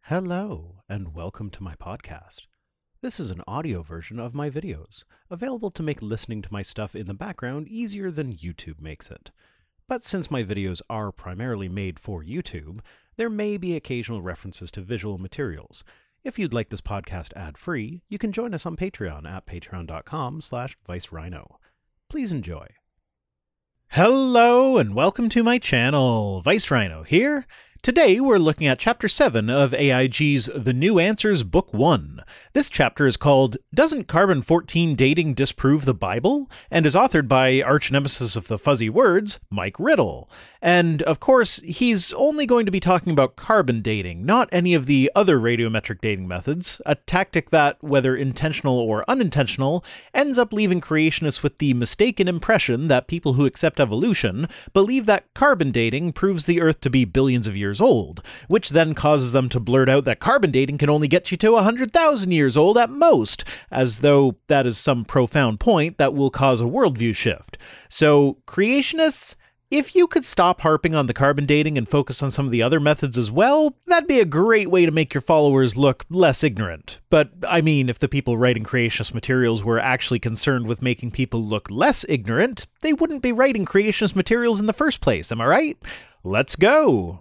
Hello, and welcome to my podcast. This is an audio version of my videos, available to make listening to my stuff in the background easier than YouTube makes it. But since my videos are primarily made for YouTube, there may be occasional references to visual materials. If you'd like this podcast ad-free, you can join us on Patreon at patreon.com/ViceRhino. Please enjoy. Hello, and welcome to my channel. ViceRhino here. Today we're looking at Chapter 7 of AIG's The New Answers Book 1. This chapter is called Doesn't Carbon-14 Dating Disprove the Bible? And is authored by arch-nemesis of the fuzzy words, Mike Riddle. And, of course, he's only going to be talking about carbon dating, not any of the other radiometric dating methods, a tactic that, whether intentional or unintentional, ends up leaving creationists with the mistaken impression that people who accept evolution believe that carbon dating proves the Earth to be billions of years old, which then causes them to blurt out that carbon dating can only get you to 100,000 years old at most, as though that is some profound point that will cause a worldview shift. So, creationists, if you could stop harping on the carbon dating and focus on some of the other methods as well, that'd be a great way to make your followers look less ignorant. But, I mean, if the people writing creationist materials were actually concerned with making people look less ignorant, they wouldn't be writing creationist materials in the first place, am I right? Let's go!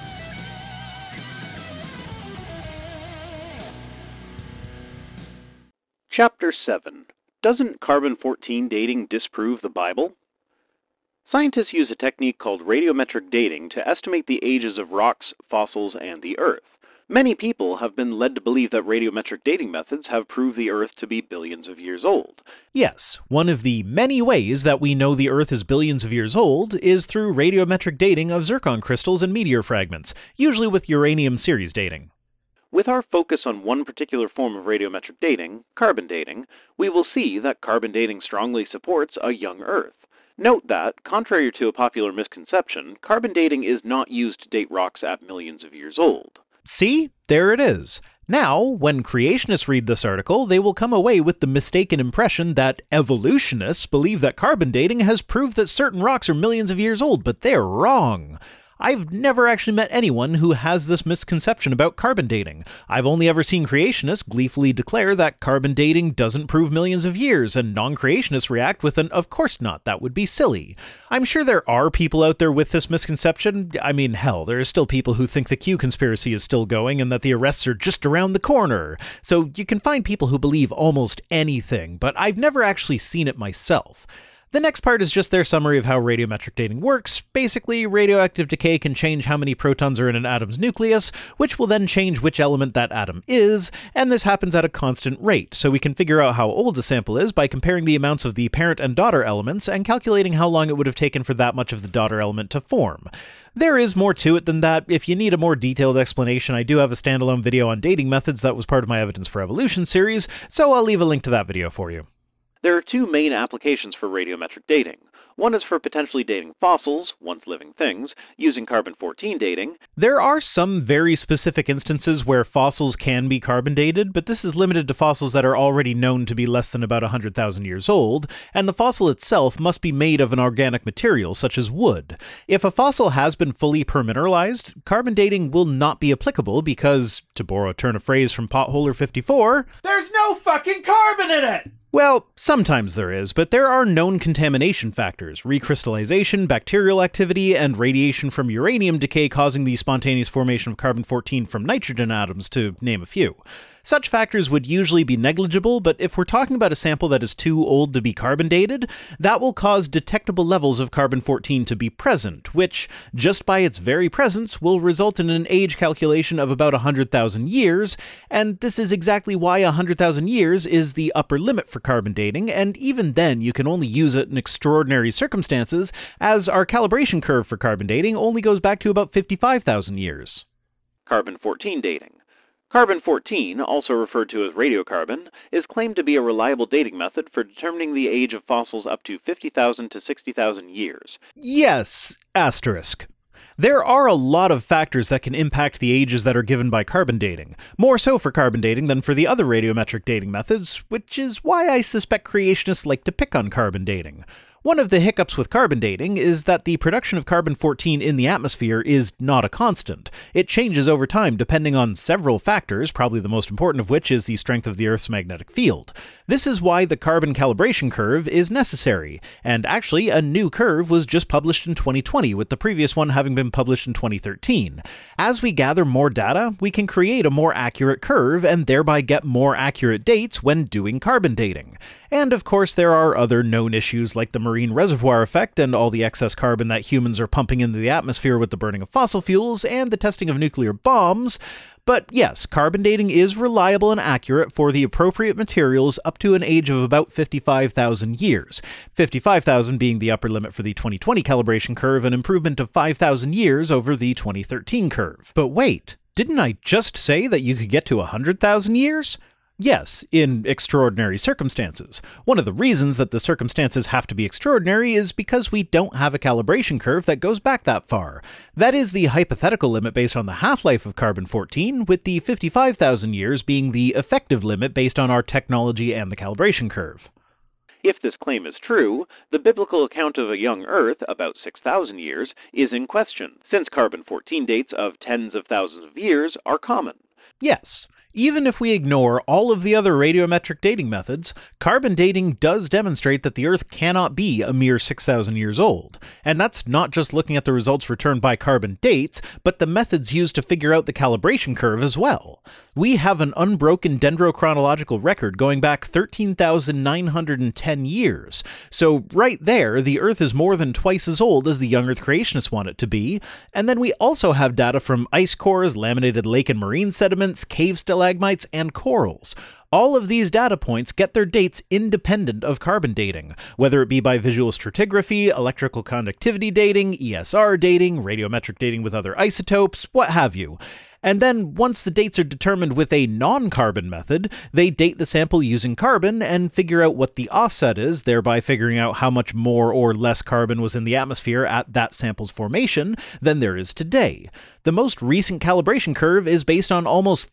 Chapter 7. Doesn't carbon-14 dating disprove the Bible? Scientists use a technique called radiometric dating to estimate the ages of rocks, fossils, and the Earth. Many people have been led to believe that radiometric dating methods have proved the Earth to be billions of years old. Yes, one of the many ways that we know the Earth is billions of years old is through radiometric dating of zircon crystals and meteor fragments, usually with uranium series dating. With our focus on one particular form of radiometric dating, carbon dating, we will see that carbon dating strongly supports a young Earth. Note that, contrary to a popular misconception, carbon dating is not used to date rocks at millions of years old. See? There it is. Now, when creationists read this article, they will come away with the mistaken impression that evolutionists believe that carbon dating has proved that certain rocks are millions of years old, but they're wrong. I've never actually met anyone who has this misconception about carbon dating. I've only ever seen creationists gleefully declare that carbon dating doesn't prove millions of years, and non-creationists react with an "of course not, that would be silly." I'm sure there are people out there with this misconception. I mean, hell, there are still people who think the Q conspiracy is still going and that the arrests are just around the corner. So you can find people who believe almost anything, but I've never actually seen it myself. The next part is just their summary of how radiometric dating works. Basically, radioactive decay can change how many protons are in an atom's nucleus, which will then change which element that atom is, and this happens at a constant rate, so we can figure out how old a sample is by comparing the amounts of the parent and daughter elements and calculating how long it would have taken for that much of the daughter element to form. There is more to it than that. If you need a more detailed explanation, I do have a standalone video on dating methods that was part of my Evidence for Evolution series, so I'll leave a link to that video for you. There are two main applications for radiometric dating. One is for potentially dating fossils, once living things, using carbon-14 dating. There are some very specific instances where fossils can be carbon dated, but this is limited to fossils that are already known to be less than about 100,000 years old, and the fossil itself must be made of an organic material, such as wood. If a fossil has been fully permineralized, carbon dating will not be applicable because, to borrow a turn of phrase from Potholer 54, there's no fucking carbon in it! Well, sometimes there is, but there are known contamination factors, recrystallization, bacterial activity, and radiation from uranium decay causing the spontaneous formation of carbon-14 from nitrogen atoms, to name a few. Such factors would usually be negligible, but if we're talking about a sample that is too old to be carbon dated, that will cause detectable levels of carbon-14 to be present, which, just by its very presence, will result in an age calculation of about 100,000 years, and this is exactly why 100,000 years is the upper limit for carbon dating, and even then you can only use it in extraordinary circumstances, as our calibration curve for carbon dating only goes back to about 55,000 years. Carbon-14 dating. Carbon-14, also referred to as radiocarbon, is claimed to be a reliable dating method for determining the age of fossils up to 50,000 to 60,000 years. Yes, asterisk. There are a lot of factors that can impact the ages that are given by carbon dating, more so for carbon dating than for the other radiometric dating methods, which is why I suspect creationists like to pick on carbon dating. One of the hiccups with carbon dating is that the production of carbon-14 in the atmosphere is not a constant. It changes over time depending on several factors, probably the most important of which is the strength of the Earth's magnetic field. This is why the carbon calibration curve is necessary, and actually a new curve was just published in 2020, with the previous one having been published in 2013. As we gather more data, we can create a more accurate curve and thereby get more accurate dates when doing carbon dating. And of course there are other known issues like the marine reservoir effect and all the excess carbon that humans are pumping into the atmosphere with the burning of fossil fuels and the testing of nuclear bombs. But yes, carbon dating is reliable and accurate for the appropriate materials up to an age of about 55,000 years. 55,000 being the upper limit for the 2020 calibration curve, an improvement of 5,000 years over the 2013 curve. But wait, didn't I just say that you could get to 100,000 years? Yes, in extraordinary circumstances. One of the reasons that the circumstances have to be extraordinary is because we don't have a calibration curve that goes back that far. That is the hypothetical limit based on the half-life of carbon-14, with the 55,000 years being the effective limit based on our technology and the calibration curve. If this claim is true, the biblical account of a young Earth, about 6,000 years, is in question, since carbon-14 dates of tens of thousands of years are common. Yes. Even if we ignore all of the other radiometric dating methods, carbon dating does demonstrate that the Earth cannot be a mere 6,000 years old. And that's not just looking at the results returned by carbon dates, but the methods used to figure out the calibration curve as well. We have an unbroken dendrochronological record going back 13,910 years. So right there, the Earth is more than twice as old as the young Earth creationists want it to be. And then we also have data from ice cores, laminated lake and marine sediments, cave stalagmites, and corals. All of these data points get their dates independent of carbon dating, whether it be by visual stratigraphy, electrical conductivity dating, ESR dating, radiometric dating with other isotopes, what have you. And then, once the dates are determined with a non-carbon method, they date the sample using carbon and figure out what the offset is, thereby figuring out how much more or less carbon was in the atmosphere at that sample's formation than there is today. The most recent calibration curve is based on almost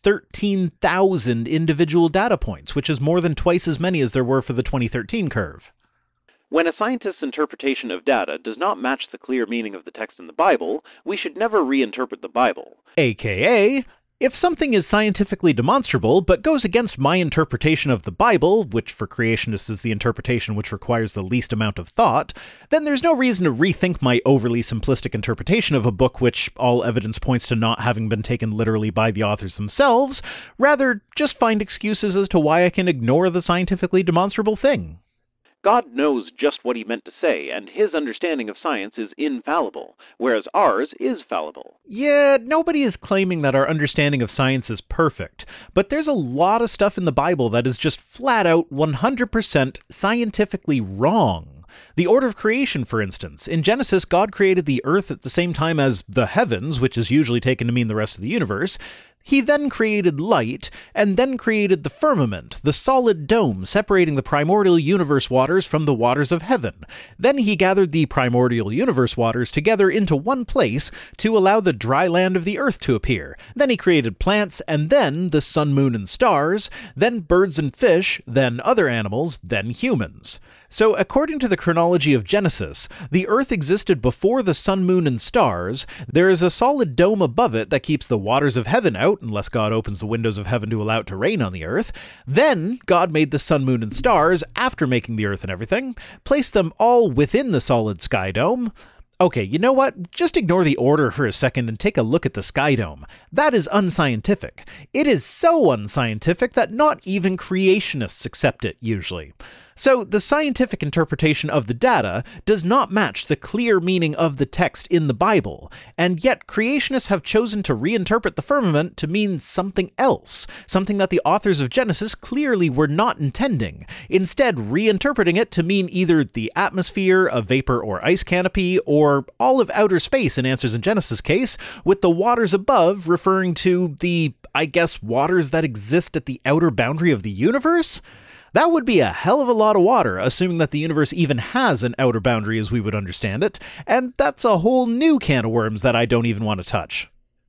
13,000 individual data points, which is more than twice as many as there were for the 2013 curve. When a scientist's interpretation of data does not match the clear meaning of the text in the Bible, we should never reinterpret the Bible. AKA, if something is scientifically demonstrable but goes against my interpretation of the Bible, which for creationists is the interpretation which requires the least amount of thought, then there's no reason to rethink my overly simplistic interpretation of a book which all evidence points to not having been taken literally by the authors themselves. Rather, just find excuses as to why I can ignore the scientifically demonstrable thing. God knows just what he meant to say, and his understanding of science is infallible, whereas ours is fallible. Yeah, nobody is claiming that our understanding of science is perfect, but there's a lot of stuff in the Bible that is just flat out 100% scientifically wrong. The order of creation, for instance. In Genesis, God created the earth at the same time as the heavens, which is usually taken to mean the rest of the universe. He then created light, and then created the firmament, the solid dome separating the primordial universe waters from the waters of heaven. Then he gathered the primordial universe waters together into one place to allow the dry land of the earth to appear. Then he created plants, and then the sun, moon, and stars, then birds and fish, then other animals, then humans. So according to the chronology of Genesis, the Earth existed before the sun, moon, and stars. There is a solid dome above it that keeps the waters of heaven out, unless God opens the windows of heaven to allow it to rain on the Earth. Then God made the sun, moon, and stars after making the Earth and everything, placed them all within the solid sky dome. Okay, you know what? Just ignore the order for a second and take a look at the sky dome. That is unscientific. It is so unscientific that not even creationists accept it, usually. So the scientific interpretation of the data does not match the clear meaning of the text in the Bible, and yet creationists have chosen to reinterpret the firmament to mean something else, something that the authors of Genesis clearly were not intending, instead reinterpreting it to mean either the atmosphere, a vapor or ice canopy, or all of outer space in Answers in Genesis case, with the waters above referring to the, I guess, waters that exist at the outer boundary of the universe? That would be a hell of a lot of water, assuming that the universe even has an outer boundary as we would understand it, and that's a whole new can of worms that I don't even want to touch.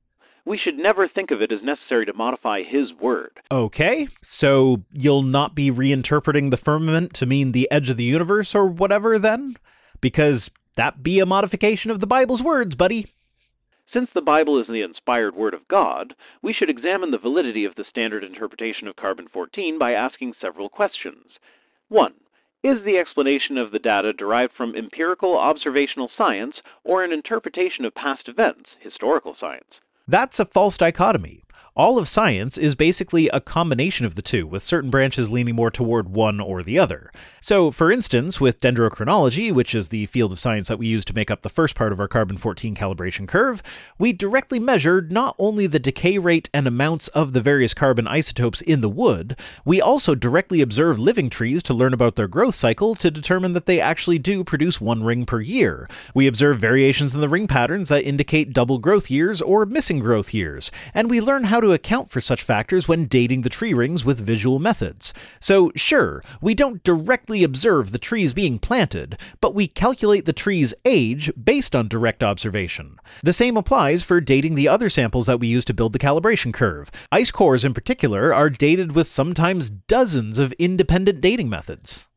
We should never think of it as necessary to modify his word. Okay, so you'll not be reinterpreting the firmament to mean the edge of the universe or whatever then? Because that be a modification of the Bible's words, buddy. Since the Bible is the inspired word of God, we should examine the validity of the standard interpretation of carbon-14 by asking several questions. 1. Is the explanation of the data derived from empirical observational science or an interpretation of past events, historical science? That's a false dichotomy. All of science is basically a combination of the two, with certain branches leaning more toward one or the other. So, for instance, with dendrochronology, which is the field of science that we use to make up the first part of our carbon-14 calibration curve, we directly measured not only the decay rate and amounts of the various carbon isotopes in the wood, we also directly observed living trees to learn about their growth cycle to determine that they actually do produce one ring per year. We observed variations in the ring patterns that indicate double growth years or missing growth years, and we learn how to account for such factors when dating the tree rings with visual methods. So sure, we don't directly observe the trees being planted, but we calculate the tree's age based on direct observation. The same applies for dating the other samples that we use to build the calibration curve. Ice cores in particular are dated with sometimes dozens of independent dating methods.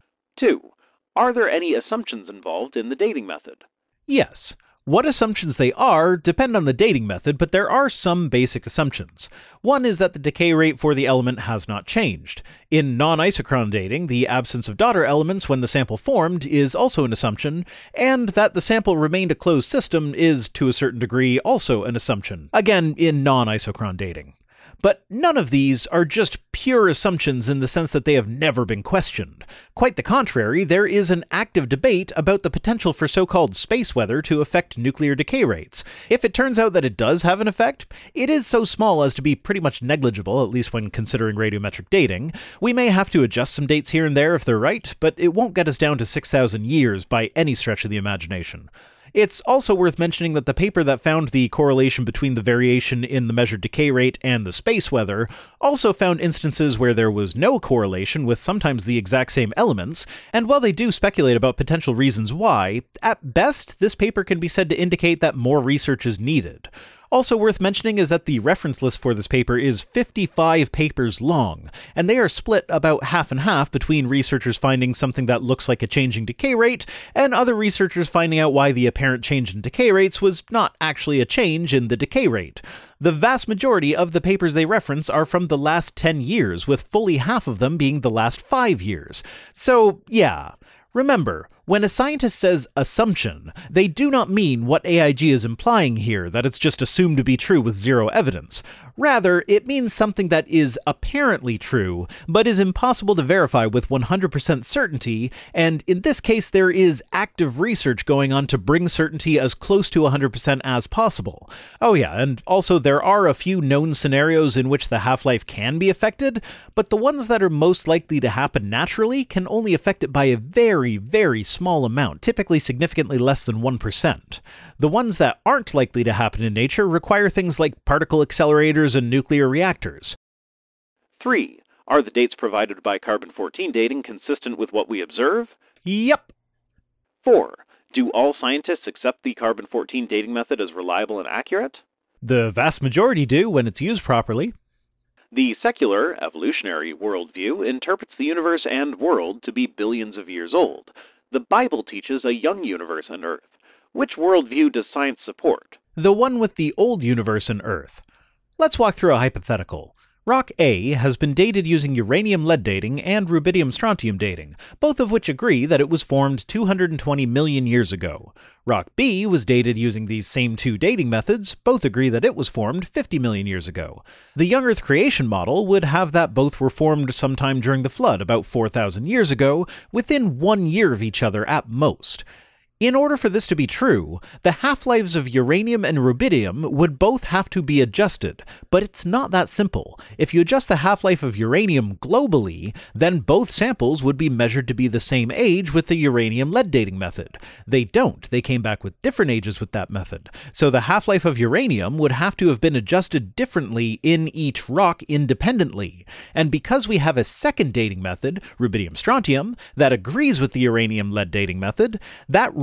2. Are there any assumptions involved in the dating method? Yes. What assumptions they are depend on the dating method, but there are some basic assumptions. One is that the decay rate for the element has not changed. In non-isochron dating, the absence of daughter elements when the sample formed is also an assumption, and that the sample remained a closed system is, to a certain degree, also an assumption. Again, in non-isochron dating. But none of these are just pure assumptions in the sense that they have never been questioned. Quite the contrary, there is an active debate about the potential for so-called space weather to affect nuclear decay rates. If it turns out that it does have an effect, it is so small as to be pretty much negligible, at least when considering radiometric dating. We may have to adjust some dates here and there if they're right, but it won't get us down to 6,000 years by any stretch of the imagination. It's also worth mentioning that the paper that found the correlation between the variation in the measured decay rate and the space weather also found instances where there was no correlation with sometimes the exact same elements, and while they do speculate about potential reasons why, at best, this paper can be said to indicate that more research is needed. Also worth mentioning is that the reference list for this paper is 55 papers long, and they are split about half and half between researchers finding something that looks like a changing decay rate, and other researchers finding out why the apparent change in decay rates was not actually a change in the decay rate. The vast majority of the papers they reference are from the last 10 years, with fully half of them being the last 5 years. So, yeah. Remember, when a scientist says assumption, they do not mean what AIG is implying here, that it's just assumed to be true with zero evidence. Rather, it means something that is apparently true, but is impossible to verify with 100% certainty, and in this case there is active research going on to bring certainty as close to 100% as possible. Oh yeah, and also there are a few known scenarios in which the half-life can be affected, but the ones that are most likely to happen naturally can only affect it by a very, very small amount, typically significantly less than 1%. The ones that aren't likely to happen in nature require things like particle accelerators and nuclear reactors. 3. Are the dates provided by carbon-14 dating consistent with what we observe? Yep. 4. Do all scientists accept the carbon-14 dating method as reliable and accurate? The vast majority do when it's used properly. The secular, evolutionary worldview interprets the universe and world to be billions of years old. The Bible teaches a young universe and Earth. Which worldview does science support? The one with the old universe and Earth. Let's walk through a hypothetical. Rock A has been dated using uranium-lead dating and rubidium-strontium dating, both of which agree that it was formed 220 million years ago. Rock B was dated using these same two dating methods, both agree that it was formed 50 million years ago. The young Earth creation model would have that both were formed sometime during the flood about 4,000 years ago, within 1 year of each other at most. In order for this to be true, the half-lives of uranium and rubidium would both have to be adjusted, but it's not that simple. If you adjust the half-life of uranium globally, then both samples would be measured to be the same age with the uranium-lead dating method. They don't. They came back with different ages with that method. So the half-life of uranium would have to have been adjusted differently in each rock independently. And because we have a second dating method, rubidium-strontium, that agrees with the uranium-lead dating method, that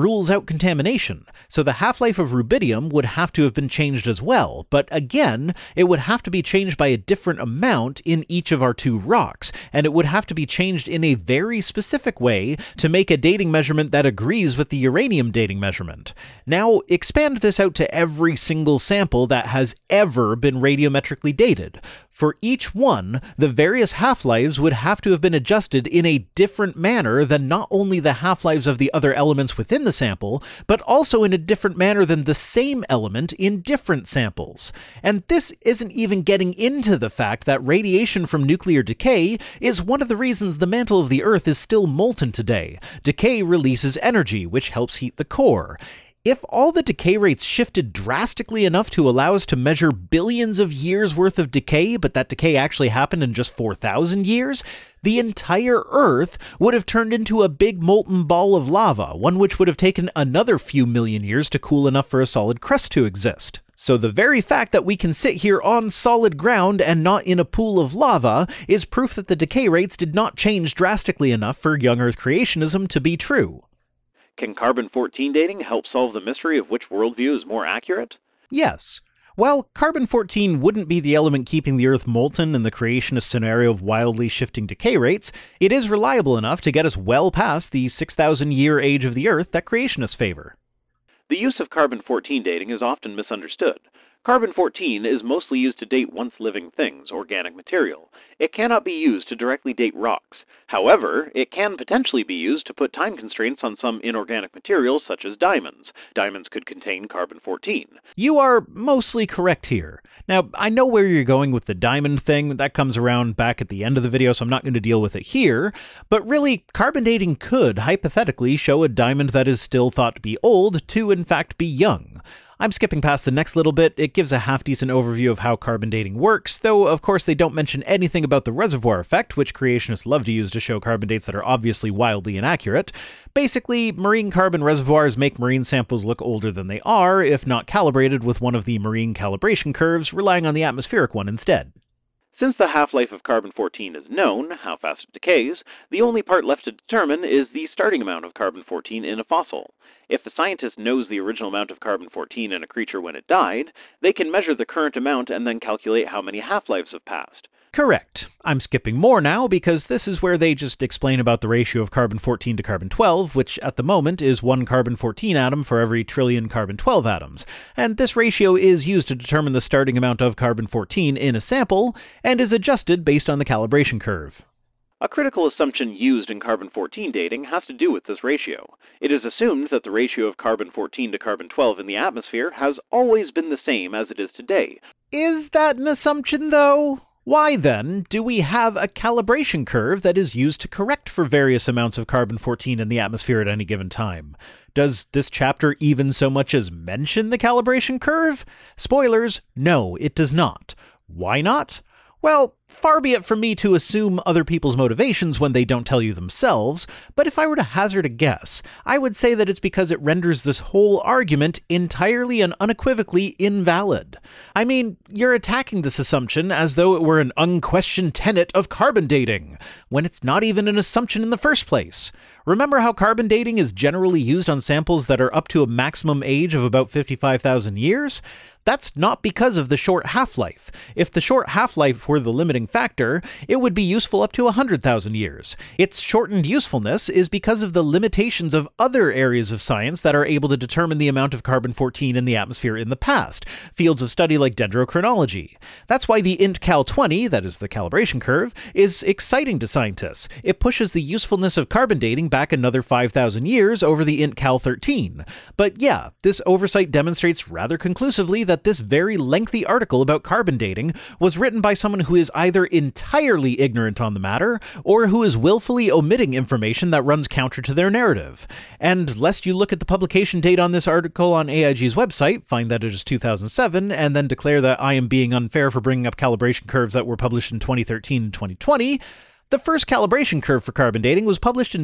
rules out contamination, so the half-life of rubidium would have to have been changed as well, but again, it would have to be changed by a different amount in each of our two rocks, and it would have to be changed in a very specific way to make a dating measurement that agrees with the uranium dating measurement. Now, expand this out to every single sample that has ever been radiometrically dated. For each one, the various half-lives would have to have been adjusted in a different manner than not only the half-lives of the other elements within the sample, but also in a different manner than the same element in different samples. And this isn't even getting into the fact that radiation from nuclear decay is one of the reasons the mantle of the Earth is still molten today. Decay releases energy, which helps heat the core. If all the decay rates shifted drastically enough to allow us to measure billions of years worth of decay, but that decay actually happened in just 4,000 years, the entire Earth would have turned into a big molten ball of lava, one which would have taken another few million years to cool enough for a solid crust to exist. So the very fact that we can sit here on solid ground and not in a pool of lava is proof that the decay rates did not change drastically enough for young Earth creationism to be true. Can carbon-14 dating help solve the mystery of which worldview is more accurate? Yes. While carbon-14 wouldn't be the element keeping the Earth molten in the creationist scenario of wildly shifting decay rates, it is reliable enough to get us well past the 6,000-year age of the Earth that creationists favor. The use of carbon-14 dating is often misunderstood. Carbon-14 is mostly used to date once-living things, organic material. It cannot be used to directly date rocks. However, it can potentially be used to put time constraints on some inorganic materials such as diamonds. Diamonds could contain carbon-14. You are mostly correct here. Now, I know where you're going with the diamond thing. That comes around back at the end of the video, so I'm not going to deal with it here. But really, carbon dating could, hypothetically, show a diamond that is still thought to be old to, in fact, be young. I'm skipping past the next little bit. It gives a half-decent overview of how carbon dating works, though of course they don't mention anything about the reservoir effect, which creationists love to use to show carbon dates that are obviously wildly inaccurate. Basically, marine carbon reservoirs make marine samples look older than they are, if not calibrated with one of the marine calibration curves, relying on the atmospheric one instead. Since the half-life of carbon-14 is known, how fast it decays, the only part left to determine is the starting amount of carbon-14 in a fossil. If the scientist knows the original amount of carbon-14 in a creature when it died, they can measure the current amount and then calculate how many half-lives have passed. Correct. I'm skipping more now because this is where they just explain about the ratio of carbon-14 to carbon-12, which at the moment is 1 carbon-14 atom for every trillion carbon-12 atoms. And this ratio is used to determine the starting amount of carbon-14 in a sample, and is adjusted based on the calibration curve. A critical assumption used in carbon-14 dating has to do with this ratio. It is assumed that the ratio of carbon-14 to carbon-12 in the atmosphere has always been the same as it is today. Is that an assumption, though? Why, then, do we have a calibration curve that is used to correct for various amounts of carbon-14 in the atmosphere at any given time? Does this chapter even so much as mention the calibration curve? Spoilers, no, it does not. Why not? Well, far be it from me to assume other people's motivations when they don't tell you themselves, but if I were to hazard a guess, I would say that it's because it renders this whole argument entirely and unequivocally invalid. I mean, you're attacking this assumption as though it were an unquestioned tenet of carbon dating, when it's not even an assumption in the first place. Remember how carbon dating is generally used on samples that are up to a maximum age of about 55,000 years? That's not because of the short half-life. If the short half-life were the limiting factor, it would be useful up to 100,000 years. Its shortened usefulness is because of the limitations of other areas of science that are able to determine the amount of carbon-14 in the atmosphere in the past, fields of study like dendrochronology. That's why the INT-Cal20, that is the calibration curve, is exciting to scientists. It pushes the usefulness of carbon dating back another 5,000 years over the INT-Cal13. But yeah, this oversight demonstrates rather conclusively that this very lengthy article about carbon dating was written by someone who is either entirely ignorant on the matter, or who is willfully omitting information that runs counter to their narrative. And lest you look at the publication date on this article on AIG's website, find that it is 2007, and then declare that I am being unfair for bringing up calibration curves that were published in 2013 and 2020, the first calibration curve for carbon dating was published in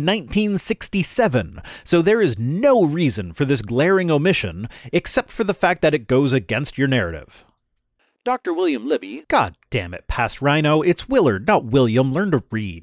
1967, so there is no reason for this glaring omission, except for the fact that it goes against your narrative. Dr. William Libby, God damn it, past Rhino, it's Willard, not William, learn to read.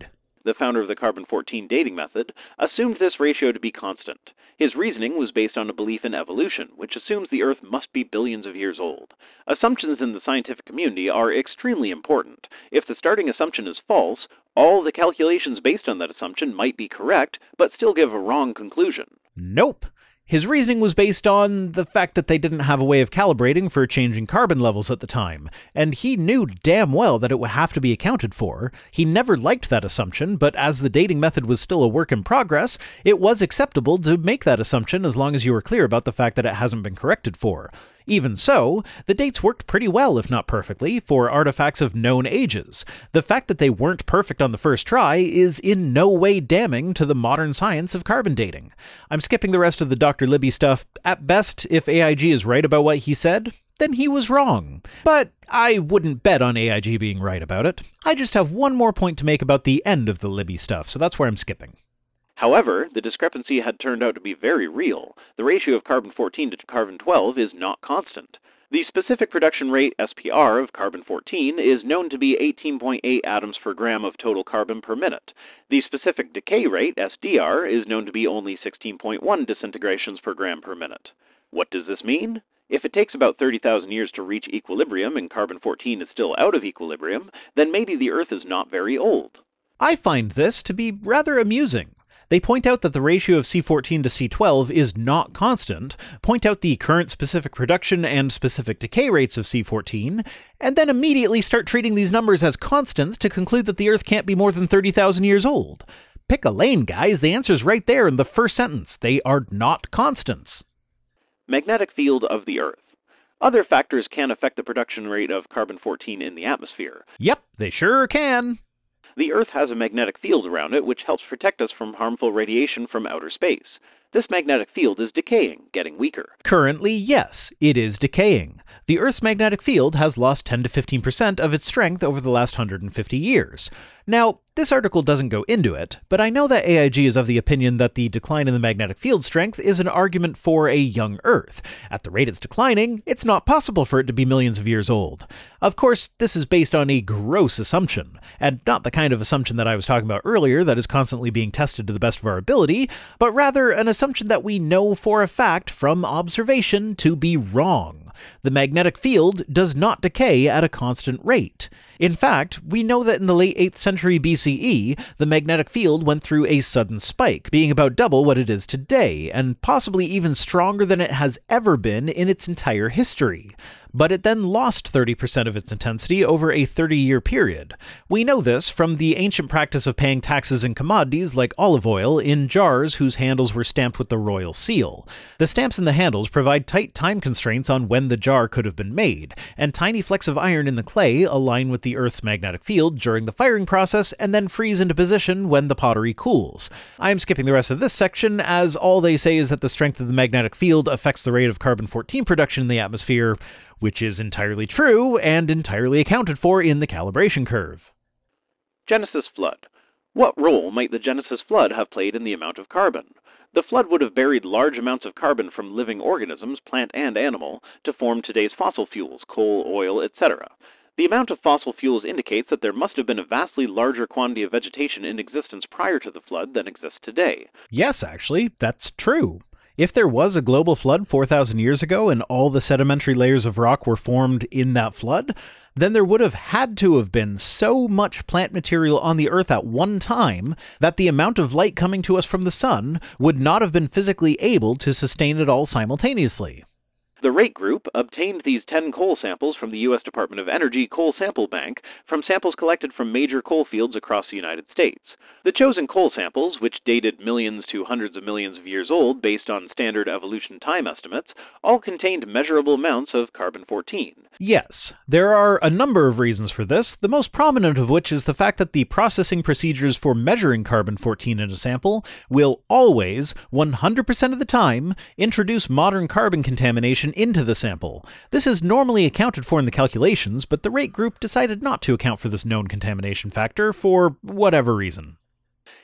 the founder of the carbon-14 dating method, assumed this ratio to be constant. His reasoning was based on a belief in evolution, which assumes the Earth must be billions of years old. Assumptions in the scientific community are extremely important. If the starting assumption is false, all the calculations based on that assumption might be correct, but still give a wrong conclusion. Nope. His reasoning was based on the fact that they didn't have a way of calibrating for changing carbon levels at the time, and he knew damn well that it would have to be accounted for. He never liked that assumption, but as the dating method was still a work in progress, it was acceptable to make that assumption as long as you were clear about the fact that it hasn't been corrected for. Even so, the dates worked pretty well, if not perfectly, for artifacts of known ages. The fact that they weren't perfect on the first try is in no way damning to the modern science of carbon dating. I'm skipping the rest of the Dr. Libby stuff. At best, if AIG is right about what he said, then he was wrong. But I wouldn't bet on AIG being right about it. I just have one more point to make about the end of the Libby stuff, so that's where I'm skipping. However, the discrepancy had turned out to be very real. The ratio of carbon-14 to carbon-12 is not constant. The specific production rate, SPR, of carbon-14 is known to be 18.8 atoms per gram of total carbon per minute. The specific decay rate, SDR, is known to be only 16.1 disintegrations per gram per minute. What does this mean? If it takes about 30,000 years to reach equilibrium and carbon-14 is still out of equilibrium, then maybe the Earth is not very old. I find this to be rather amusing. They point out that the ratio of C14 to C12 is not constant, point out the current specific production and specific decay rates of C14, and then immediately start treating these numbers as constants to conclude that the Earth can't be more than 30,000 years old. Pick a lane, guys. The answer's right there in the first sentence. They are not constants. Magnetic field of the Earth. Other factors can affect the production rate of carbon-14 in the atmosphere. Yep, they sure can. The Earth has a magnetic field around it which helps protect us from harmful radiation from outer space. This magnetic field is decaying, getting weaker. Currently, yes, it is decaying. The Earth's magnetic field has lost 10 to 15% of its strength over the last 150 years. Now, this article doesn't go into it, but I know that AIG is of the opinion that the decline in the magnetic field strength is an argument for a young Earth. At the rate it's declining, it's not possible for it to be millions of years old. Of course, this is based on a gross assumption, and not the kind of assumption that I was talking about earlier that is constantly being tested to the best of our ability, but rather an assumption that we know for a fact from observation to be wrong. The magnetic field does not decay at a constant rate. In fact, we know that in the late 8th century BCE, the magnetic field went through a sudden spike, being about double what it is today, and possibly even stronger than it has ever been in its entire history. But it then lost 30% of its intensity over a 30-year period. We know this from the ancient practice of paying taxes in commodities like olive oil in jars whose handles were stamped with the royal seal. The stamps in the handles provide tight time constraints on when the jar could have been made, and tiny flecks of iron in the clay align with the Earth's magnetic field during the firing process and then freeze into position when the pottery cools. I'm skipping the rest of this section, as all they say is that the strength of the magnetic field affects the rate of carbon-14 production in the atmosphere, which is entirely true and entirely accounted for in the calibration curve. Genesis flood. What role might the Genesis flood have played in the amount of carbon? The flood would have buried large amounts of carbon from living organisms, plant and animal, to form today's fossil fuels, coal, oil, etc. The amount of fossil fuels indicates that there must have been a vastly larger quantity of vegetation in existence prior to the flood than exists today. Yes, actually, that's true. If there was a global flood 4,000 years ago and all the sedimentary layers of rock were formed in that flood, then there would have had to have been so much plant material on the Earth at one time that the amount of light coming to us from the sun would not have been physically able to sustain it all simultaneously. The Rate Group obtained these 10 coal samples from the U.S. Department of Energy Coal Sample Bank from samples collected from major coal fields across the United States. The chosen coal samples, which dated millions to hundreds of millions of years old based on standard evolution time estimates, all contained measurable amounts of carbon-14. Yes, there are a number of reasons for this, the most prominent of which is the fact that the processing procedures for measuring carbon-14 in a sample will always, 100% of the time, introduce modern carbon contamination into the sample. This is normally accounted for in the calculations, but the Rate Group decided not to account for this known contamination factor for whatever reason.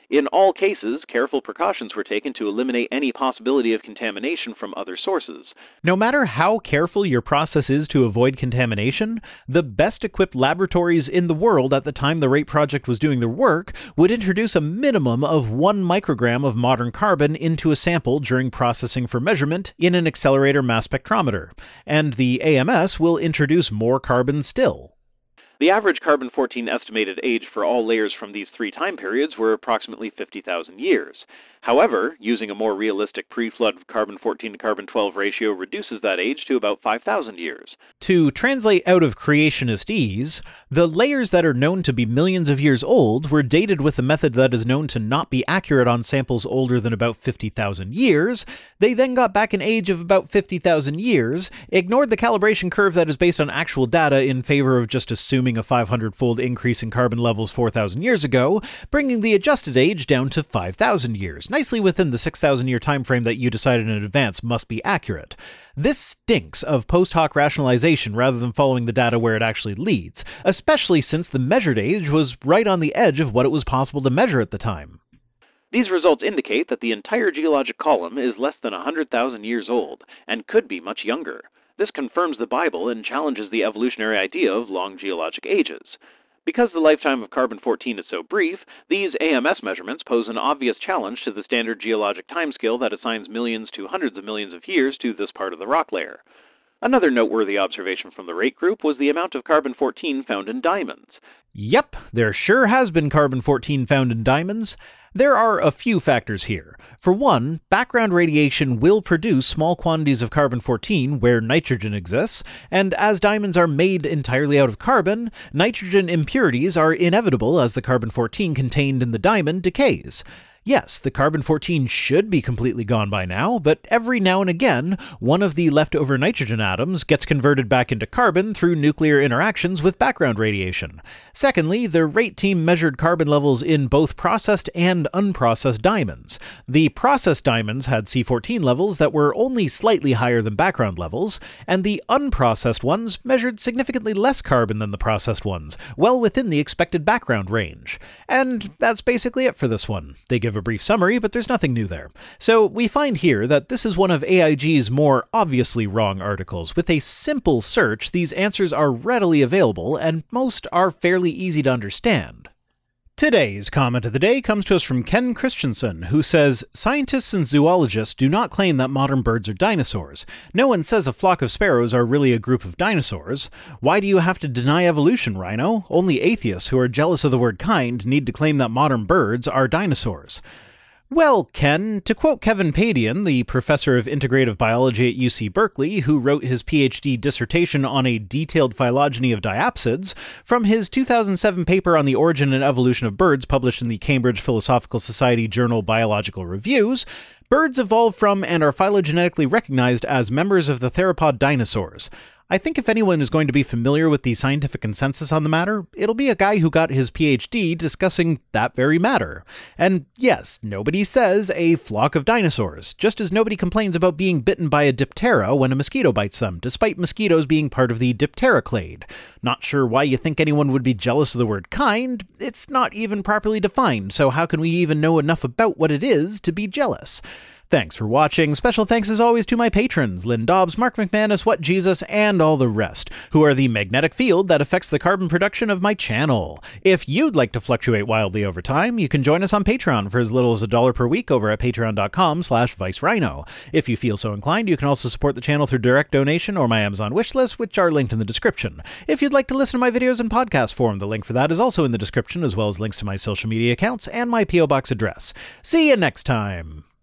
In all cases, careful precautions were taken to eliminate any possibility of contamination from other sources. No matter how careful your process is to avoid contamination, the best-equipped laboratories in the world at the time the RATE project was doing their work would introduce a minimum of 1 microgram of modern carbon into a sample during processing for measurement in an accelerator mass spectrometer, and the AMS will introduce more carbon still. The average carbon-14 estimated age for all layers from these 3 time periods were approximately 50,000 years. However, using a more realistic pre-flood carbon-14 to carbon-12 ratio reduces that age to about 5,000 years. To translate out of creationist ease, the layers that are known to be millions of years old were dated with a method that is known to not be accurate on samples older than about 50,000 years. They then got back an age of about 50,000 years, ignored the calibration curve that is based on actual data in favor of just assuming a 500-fold increase in carbon levels 4,000 years ago, bringing the adjusted age down to 5,000 years. Nicely within the 6,000-year time frame that you decided in advance must be accurate. This stinks of post hoc rationalization rather than following the data where it actually leads, especially since the measured age was right on the edge of what it was possible to measure at the time. These results indicate that the entire geologic column is less than 100,000 years old, and could be much younger. This confirms the Bible and challenges the evolutionary idea of long geologic ages. Because the lifetime of carbon-14 is so brief, these AMS measurements pose an obvious challenge to the standard geologic timescale that assigns millions to hundreds of millions of years to this part of the rock layer. Another noteworthy observation from the RATE group was the amount of carbon-14 found in diamonds. Yep, there sure has been carbon-14 found in diamonds. There are a few factors here. For one, background radiation will produce small quantities of carbon-14 where nitrogen exists, and as diamonds are made entirely out of carbon, nitrogen impurities are inevitable as the carbon-14 contained in the diamond decays. Yes, the carbon-14 should be completely gone by now, but every now and again, one of the leftover nitrogen atoms gets converted back into carbon through nuclear interactions with background radiation. Secondly, the RATE team measured carbon levels in both processed and unprocessed diamonds. The processed diamonds had C14 levels that were only slightly higher than background levels, and the unprocessed ones measured significantly less carbon than the processed ones, well within the expected background range. And that's basically it for this one. They give a brief summary, but there's nothing new there. So we find here that this is one of AIG's more obviously wrong articles. With a simple search, these answers are readily available, and most are fairly easy to understand. Today's comment of the day comes to us from Ken Christensen, who says, "Scientists and zoologists do not claim that modern birds are dinosaurs. No one says a flock of sparrows are really a group of dinosaurs. Why do you have to deny evolution, Rhino? Only atheists who are jealous of the word kind need to claim that modern birds are dinosaurs." Well, Ken, to quote Kevin Padian, the professor of integrative biology at UC Berkeley, who wrote his PhD dissertation on a detailed phylogeny of diapsids, from his 2007 paper on the origin and evolution of birds published in the Cambridge Philosophical Society journal Biological Reviews, birds evolved from and are phylogenetically recognized as members of the theropod dinosaurs. I think if anyone is going to be familiar with the scientific consensus on the matter, it'll be a guy who got his PhD discussing that very matter. And yes, nobody says a flock of dinosaurs, just as nobody complains about being bitten by a diptera when a mosquito bites them, despite mosquitoes being part of the diptera clade. Not sure why you think anyone would be jealous of the word kind. It's not even properly defined, so how can we even know enough about what it is to be jealous? Thanks for watching. Special thanks as always to my patrons, Lynn Dobbs, Mark McManus, What Jesus, and all the rest, who are the magnetic field that affects the carbon production of my channel. If you'd like to fluctuate wildly over time, you can join us on Patreon for as little as $1 per week over at patreon.com/ViceRhino. If you feel so inclined, you can also support the channel through direct donation or my Amazon wishlist, which are linked in the description. If you'd like to listen to my videos in podcast form, the link for that is also in the description, as well as links to my social media accounts and my P.O. Box address. See you next time!